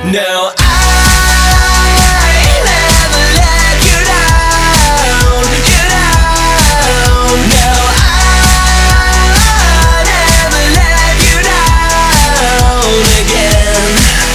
No, I never let you down, you down. No, I never let you down again.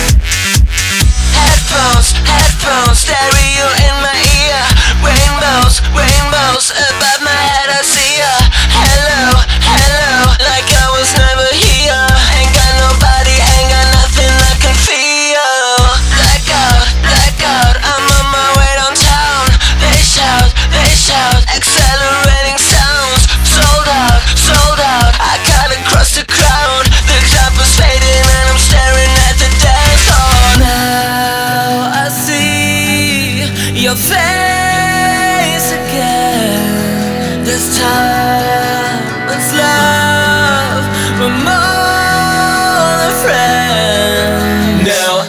Headphones, stereo in my ear. Rainbows, rainbows above my head, I see ya. Hello, hello, like I was never here. Ain't got nobody, ain't got nothing I can feel. Blackout, I'm on my way downtown. They shout, accelerating sounds. Sold out, I cut across the crowd. The club was fading and I'm staring at the dance hall. Now I see your face again. This time it's love, we're more than friends. No,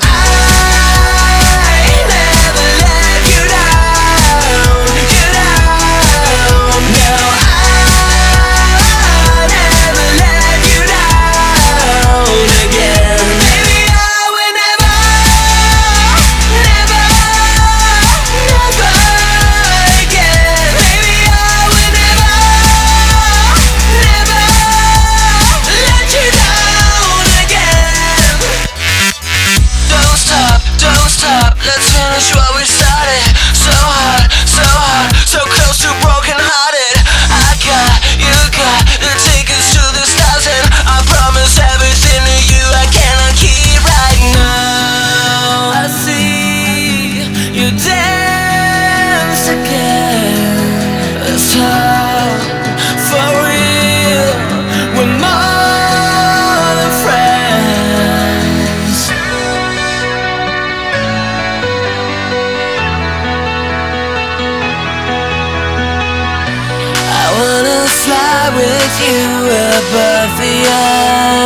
I never let you down, you down. No, I never let you down again. Baby, I will never again. Baby, I will never let you down again. Don't stop, let's finish what we started. So hard, so close to broken hearted. I got, you got the tickets to the stars, and I promise everything to you I cannot keep right now. I see you dance again. It's time for real, we're more than friends. I wanna fly with you above the earth.